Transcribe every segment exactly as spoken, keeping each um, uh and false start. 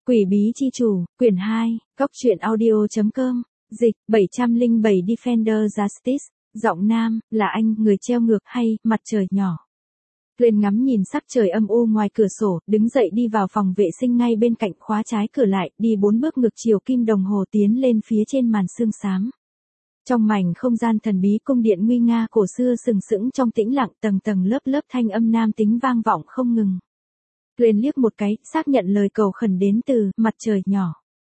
Quỷ bí chi chủ, quyển hai, góc truyện audio.com, dịch, bảy trăm lẻ bảy Defender Justice, giọng nam, là anh, người treo ngược hay, mặt trời nhỏ. Lên ngắm nhìn sắc trời âm u ngoài cửa sổ, đứng dậy đi vào phòng vệ sinh ngay bên cạnh, khóa trái cửa lại, đi bốn bước ngược chiều kim đồng hồ tiến lên phía trên màn sương xám. Trong mảnh không gian thần bí cung điện nguy nga cổ xưa sừng sững trong tĩnh lặng, tầng tầng lớp lớp thanh âm nam tính vang vọng không ngừng. Lên liếc một cái, xác nhận lời cầu khẩn đến từ mặt trời nhỏ.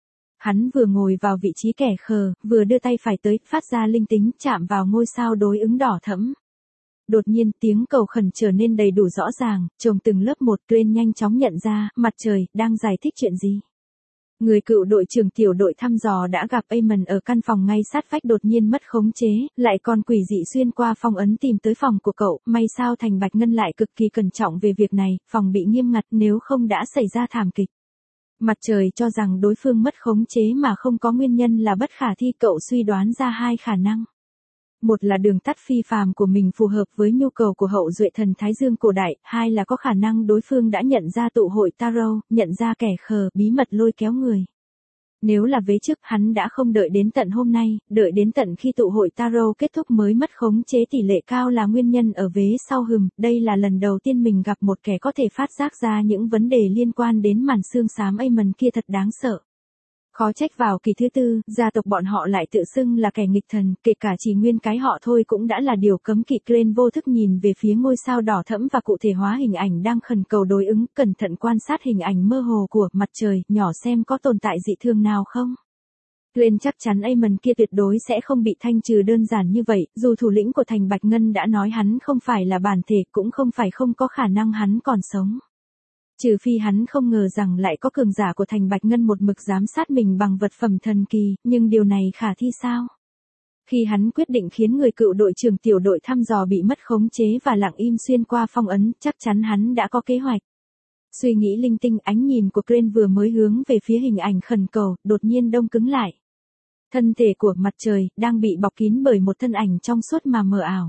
Hắn vừa ngồi vào vị trí kẻ khờ, vừa đưa tay phải tới, phát ra linh tính, chạm vào ngôi sao đối ứng đỏ thẫm. Đột nhiên, tiếng cầu khẩn trở nên đầy đủ rõ ràng, chồng từng lớp một. Lên nhanh chóng nhận ra, mặt trời, đang giải thích chuyện gì. Người cựu đội trưởng tiểu đội thăm dò đã gặp Amon ở căn phòng ngay sát vách đột nhiên mất khống chế, lại còn quỷ dị xuyên qua phong ấn tìm tới phòng của cậu, may sao Thành Bạch Ngân lại cực kỳ cẩn trọng về việc này, phòng bị nghiêm ngặt nếu không đã xảy ra thảm kịch. Mặt trời cho rằng đối phương mất khống chế mà không có nguyên nhân là bất khả thi, cậu suy đoán ra hai khả năng. Một là đường tắt phi phàm của mình phù hợp với nhu cầu của hậu duệ thần Thái Dương cổ đại, hai là có khả năng đối phương đã nhận ra tụ hội Tarot, nhận ra kẻ khờ, bí mật lôi kéo người. Nếu là vế trước, hắn đã không đợi đến tận hôm nay, đợi đến tận khi tụ hội Tarot kết thúc mới mất khống chế, tỷ lệ cao là nguyên nhân ở vế sau. Hừm, đây là lần đầu tiên mình gặp một kẻ có thể phát giác ra những vấn đề liên quan đến màn sương xám Amon kia, thật đáng sợ. Khó trách vào kỳ thứ tư, gia tộc bọn họ lại tự xưng là kẻ nghịch thần, kể cả chỉ nguyên cái họ thôi cũng đã là điều cấm kỵ. Crane vô thức nhìn về phía ngôi sao đỏ thẫm và cụ thể hóa hình ảnh đang khẩn cầu đối ứng, cẩn thận quan sát hình ảnh mơ hồ của mặt trời nhỏ xem có tồn tại dị thường nào không. Crane chắc chắn Amon kia tuyệt đối sẽ không bị thanh trừ đơn giản như vậy, dù thủ lĩnh của Thành Bạch Ngân đã nói hắn không phải là bản thể, cũng không phải không có khả năng hắn còn sống. Trừ phi hắn không ngờ rằng lại có cường giả của Thành Bạch Ngân một mực giám sát mình bằng vật phẩm thần kỳ, nhưng điều này khả thi sao? Khi hắn quyết định khiến người cựu đội trưởng tiểu đội thăm dò bị mất khống chế và lặng im xuyên qua phong ấn, chắc chắn hắn đã có kế hoạch. Suy nghĩ linh tinh, ánh nhìn của Crane vừa mới hướng về phía hình ảnh khẩn cầu, đột nhiên đông cứng lại. Thân thể của mặt trời đang bị bọc kín bởi một thân ảnh trong suốt mà mờ ảo.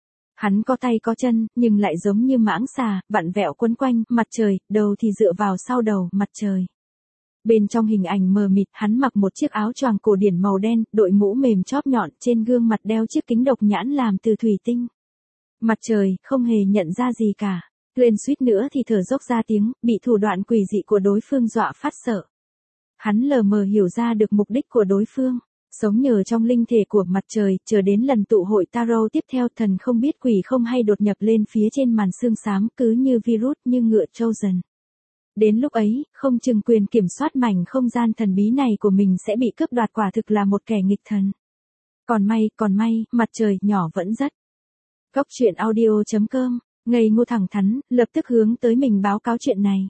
Hắn có tay có chân, nhưng lại giống như mãng xà, vặn vẹo quấn quanh mặt trời, đầu thì dựa vào sau đầu mặt trời. Bên trong hình ảnh mờ mịt, hắn mặc một chiếc áo choàng cổ điển màu đen, đội mũ mềm chóp nhọn, trên gương mặt đeo chiếc kính độc nhãn làm từ thủy tinh. Mặt trời không hề nhận ra gì cả. Lên suýt nữa thì thở dốc ra tiếng, bị thủ đoạn quỷ dị của đối phương dọa phát sợ. Hắn lờ mờ hiểu ra được mục đích của đối phương. Sống nhờ trong linh thể của mặt trời, chờ đến lần tụ hội Tarot tiếp theo, thần không biết quỷ không hay đột nhập lên phía trên màn sương xám, cứ như virus, như ngựa Trojan. Đến lúc ấy, không chừng quyền kiểm soát mảnh không gian thần bí này của mình sẽ bị cướp đoạt, quả thực là một kẻ nghịch thần. Còn may, còn may, mặt trời nhỏ vẫn rất. Góc truyện audio.com, ngây ngô thẳng thắn, lập tức hướng tới mình báo cáo chuyện này.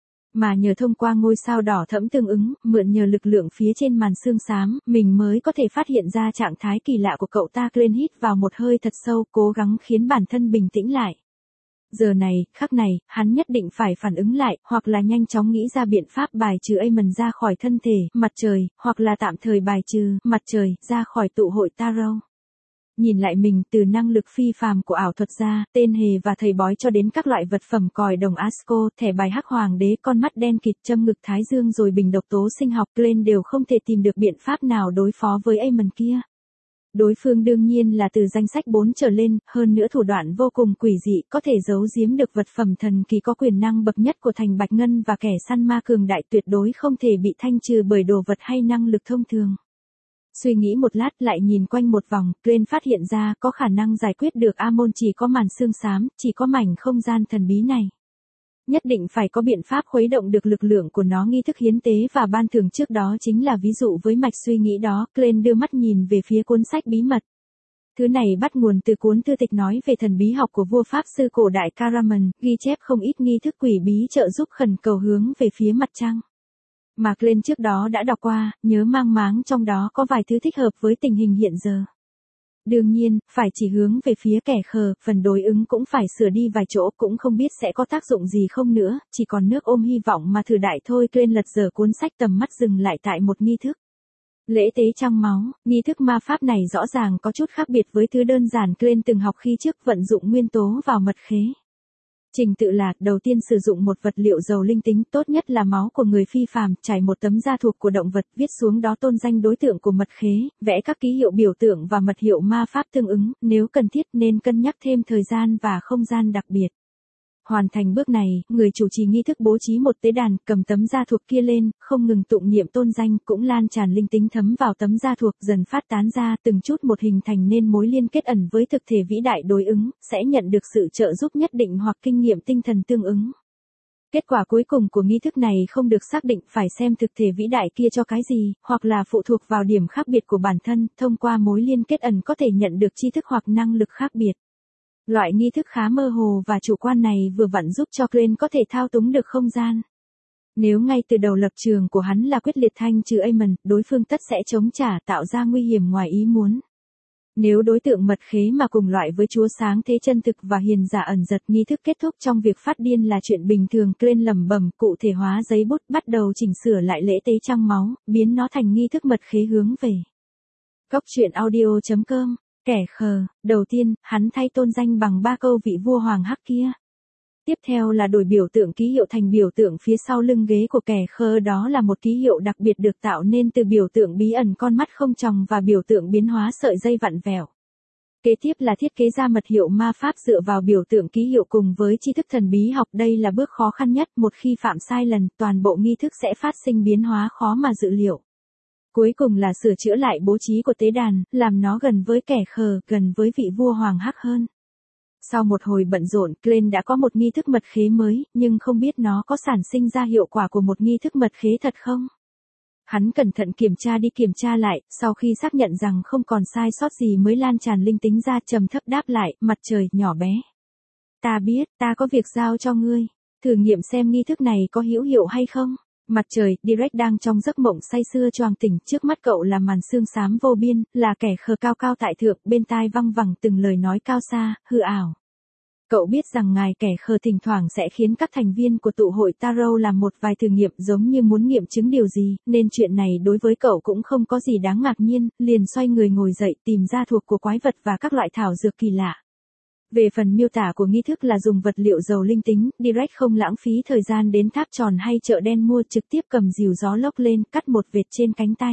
Mà nhờ thông qua ngôi sao đỏ thẫm tương ứng, mượn nhờ lực lượng phía trên màn sương xám, mình mới có thể phát hiện ra trạng thái kỳ lạ của cậu ta. Crane hít vào một hơi thật sâu, cố gắng khiến bản thân bình tĩnh lại. Giờ này, khắc này, hắn nhất định phải phản ứng lại, hoặc là nhanh chóng nghĩ ra biện pháp bài trừ Amon ra khỏi thân thể, mặt trời, hoặc là tạm thời bài trừ mặt trời ra khỏi tụ hội Tarot. Nhìn lại mình, từ năng lực phi phàm của ảo thuật gia, tên hề và thầy bói cho đến các loại vật phẩm còi đồng Asco, thẻ bài hắc hoàng đế, con mắt đen kịt, châm ngực thái dương rồi bình độc tố sinh học, Crane đều không thể tìm được biện pháp nào đối phó với Amon kia. Đối phương đương nhiên là từ danh sách bốn trở lên, hơn nữa thủ đoạn vô cùng quỷ dị, có thể giấu giếm được vật phẩm thần kỳ có quyền năng bậc nhất của Thành Bạch Ngân và kẻ săn ma cường đại, tuyệt đối không thể bị thanh trừ bởi đồ vật hay năng lực thông thường. Suy nghĩ một lát, lại nhìn quanh một vòng, Crane phát hiện ra có khả năng giải quyết được Amon chỉ có màn sương xám, chỉ có mảnh không gian thần bí này. Nhất định phải có biện pháp khuấy động được lực lượng của nó. Nghi thức hiến tế và ban thưởng trước đó chính là ví dụ với mạch suy nghĩ đó. Crane đưa mắt nhìn về phía cuốn sách bí mật. Thứ này bắt nguồn từ cuốn thư tịch nói về thần bí học của vua Pháp sư cổ đại Karaman, ghi chép không ít nghi thức quỷ bí trợ giúp khẩn cầu hướng về phía mặt trăng. Mà Crane trước đó đã đọc qua, nhớ mang máng trong đó có vài thứ thích hợp với tình hình hiện giờ. Đương nhiên, phải chỉ hướng về phía kẻ khờ, phần đối ứng cũng phải sửa đi vài chỗ, cũng không biết sẽ có tác dụng gì không nữa, chỉ còn nước ôm hy vọng mà thử đại thôi. Crane lật dở cuốn sách, tầm mắt dừng lại tại một nghi thức. Lễ tế trăng máu, nghi thức ma pháp này rõ ràng có chút khác biệt với thứ đơn giản Crane từng học khi trước, vận dụng nguyên tố vào mật khế. Trình tự là, đầu tiên sử dụng một vật liệu giàu linh tính, tốt nhất là máu của người phi phàm, trải một tấm da thuộc của động vật, viết xuống đó tôn danh đối tượng của mật khế, vẽ các ký hiệu biểu tượng và mật hiệu ma pháp tương ứng, nếu cần thiết nên cân nhắc thêm thời gian và không gian đặc biệt. Hoàn thành bước này, người chủ trì nghi thức bố trí một tế đàn, cầm tấm da thuộc kia lên, không ngừng tụng niệm tôn danh, cũng lan tràn linh tính thấm vào tấm da thuộc, dần phát tán ra, từng chút một hình thành nên mối liên kết ẩn với thực thể vĩ đại đối ứng, sẽ nhận được sự trợ giúp nhất định hoặc kinh nghiệm tinh thần tương ứng. Kết quả cuối cùng của nghi thức này không được xác định, phải xem thực thể vĩ đại kia cho cái gì, hoặc là phụ thuộc vào điểm khác biệt của bản thân, thông qua mối liên kết ẩn có thể nhận được tri thức hoặc năng lực khác biệt. Loại nghi thức khá mơ hồ và chủ quan này vừa vặn giúp cho Glenn có thể thao túng được không gian. Nếu ngay từ đầu lập trường của hắn là quyết liệt thanh trừ Amon, đối phương tất sẽ chống trả, tạo ra nguy hiểm ngoài ý muốn. Nếu đối tượng mật khế mà cùng loại với Chúa Sáng Thế chân thực và hiền giả ẩn giật, nghi thức kết thúc trong việc phát điên là chuyện bình thường. Glenn lẩm bẩm, cụ thể hóa giấy bút, bắt đầu chỉnh sửa lại lễ tế trăng máu, biến nó thành nghi thức mật khế hướng về. Góc truyện audio chấm com. Kẻ khờ, đầu tiên, hắn thay tôn danh bằng ba câu vị vua hoàng hắc kia. Tiếp theo là đổi biểu tượng ký hiệu thành biểu tượng phía sau lưng ghế của kẻ khờ, đó là một ký hiệu đặc biệt được tạo nên từ biểu tượng bí ẩn con mắt không tròng và biểu tượng biến hóa sợi dây vặn vẹo. Kế tiếp là thiết kế ra mật hiệu ma pháp dựa vào biểu tượng ký hiệu cùng với tri thức thần bí học, đây là bước khó khăn nhất, một khi phạm sai lần, toàn bộ nghi thức sẽ phát sinh biến hóa khó mà dự liệu. Cuối cùng là sửa chữa lại bố trí của tế đàn, làm nó gần với kẻ khờ, gần với vị vua hoàng hắc hơn. Sau một hồi bận rộn, Glenn đã có một nghi thức mật khế mới, nhưng không biết nó có sản sinh ra hiệu quả của một nghi thức mật khế thật không? Hắn cẩn thận kiểm tra đi kiểm tra lại, sau khi xác nhận rằng không còn sai sót gì mới lan tràn linh tính ra, trầm thấp đáp lại, mặt trời, nhỏ bé. Ta biết, ta có việc giao cho ngươi. Thử nghiệm xem nghi thức này có hữu hiệu hay không. Mặt trời, Direct đang trong giấc mộng say sưa choàng tỉnh, trước mắt cậu là màn sương xám vô biên, là kẻ khờ cao cao tại thượng, bên tai văng vẳng từng lời nói cao xa, hư ảo. Cậu biết rằng ngài kẻ khờ thỉnh thoảng sẽ khiến các thành viên của tụ hội Tarot làm một vài thử nghiệm giống như muốn nghiệm chứng điều gì, nên chuyện này đối với cậu cũng không có gì đáng ngạc nhiên, liền xoay người ngồi dậy tìm ra thuộc của quái vật và các loại thảo dược kỳ lạ. Về phần miêu tả của nghi thức là dùng vật liệu giàu linh tính, Direct không lãng phí thời gian đến tháp tròn hay chợ đen mua, trực tiếp cầm rìu gió lốc lên, cắt một vệt trên cánh tay.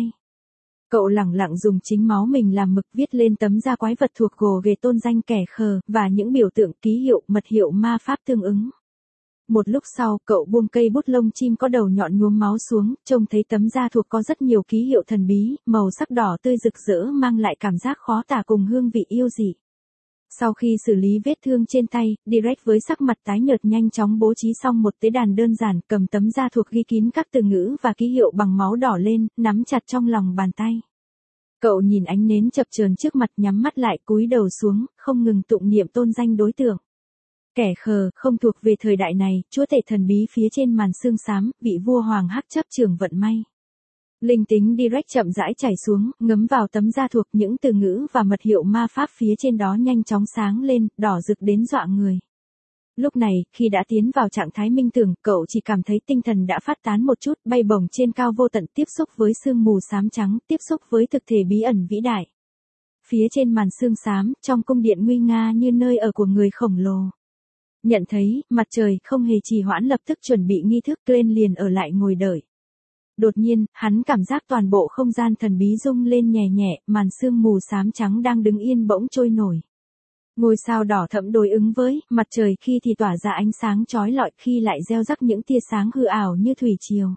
Cậu lẳng lặng dùng chính máu mình làm mực viết lên tấm da quái vật thuộc gồ ghề tôn danh kẻ khờ, và những biểu tượng ký hiệu, mật hiệu ma pháp tương ứng. Một lúc sau, cậu buông cây bút lông chim có đầu nhọn nhuốm máu xuống, trông thấy tấm da thuộc có rất nhiều ký hiệu thần bí, màu sắc đỏ tươi rực rỡ mang lại cảm giác khó tả cùng hương vị yêu dị. Sau khi xử lý vết thương trên tay, Direct với sắc mặt tái nhợt nhanh chóng bố trí xong một tế đàn đơn giản, cầm tấm da thuộc ghi kín các từ ngữ và ký hiệu bằng máu đỏ lên, nắm chặt trong lòng bàn tay. Cậu nhìn ánh nến chập chờn trước mặt, nhắm mắt lại, cúi đầu xuống, không ngừng tụng niệm tôn danh đối tượng. Kẻ khờ, không thuộc về thời đại này, chúa tể thần bí phía trên màn sương xám, vị vua hoàng hắc chấp trường vận may. Linh tính Direct chậm rãi chảy xuống, ngấm vào tấm da thuộc, những từ ngữ và mật hiệu ma pháp phía trên đó nhanh chóng sáng lên, đỏ rực đến dọa người. Lúc này, khi đã tiến vào trạng thái minh tưởng, cậu chỉ cảm thấy tinh thần đã phát tán một chút, bay bổng trên cao vô tận, tiếp xúc với sương mù xám trắng, tiếp xúc với thực thể bí ẩn vĩ đại. Phía trên màn sương xám, trong cung điện nguy nga như nơi ở của người khổng lồ. Nhận thấy, mặt trời không hề trì hoãn lập tức chuẩn bị nghi thức, Glenn liền ở lại ngồi đợi. Đột nhiên, hắn cảm giác toàn bộ không gian thần bí rung lên nhẹ nhẹ, màn sương mù xám trắng đang đứng yên bỗng trôi nổi. Ngôi sao đỏ thẫm đối ứng với mặt trời, khi thì tỏa ra ánh sáng chói lọi, khi lại gieo rắc những tia sáng hư ảo như thủy triều.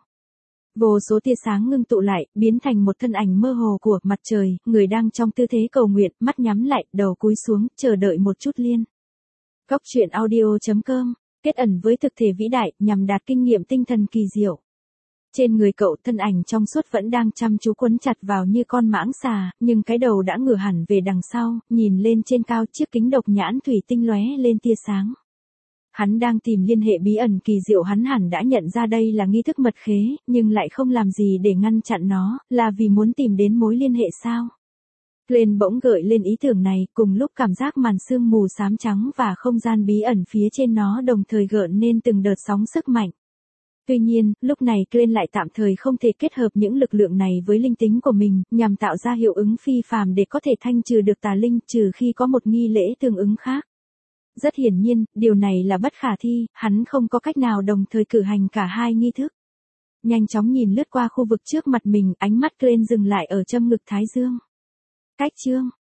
Vô số tia sáng ngưng tụ lại, biến thành một thân ảnh mơ hồ của mặt trời, người đang trong tư thế cầu nguyện, mắt nhắm lại, đầu cúi xuống, chờ đợi một chút liên. Góc truyện audio chấm com, kết ẩn với thực thể vĩ đại, nhằm đạt kinh nghiệm tinh thần kỳ diệu. Trên người cậu, thân ảnh trong suốt vẫn đang chăm chú quấn chặt vào như con mãng xà, nhưng cái đầu đã ngửa hẳn về đằng sau, nhìn lên trên cao, chiếc kính độc nhãn thủy tinh lóe lên tia sáng. Hắn đang tìm liên hệ bí ẩn kỳ diệu, hắn hẳn đã nhận ra đây là nghi thức mật khế, nhưng lại không làm gì để ngăn chặn nó, là vì muốn tìm đến mối liên hệ sao? Glenn bỗng gợi lên ý tưởng này, cùng lúc cảm giác màn sương mù xám trắng và không gian bí ẩn phía trên nó đồng thời gợn nên từng đợt sóng sức mạnh. Tuy nhiên, lúc này Glenn lại tạm thời không thể kết hợp những lực lượng này với linh tính của mình, nhằm tạo ra hiệu ứng phi phàm để có thể thanh trừ được tà linh, trừ khi có một nghi lễ tương ứng khác. Rất hiển nhiên, điều này là bất khả thi, hắn không có cách nào đồng thời cử hành cả hai nghi thức. Nhanh chóng nhìn lướt qua khu vực trước mặt mình, ánh mắt Glenn dừng lại ở châm ngực thái dương. Cách chương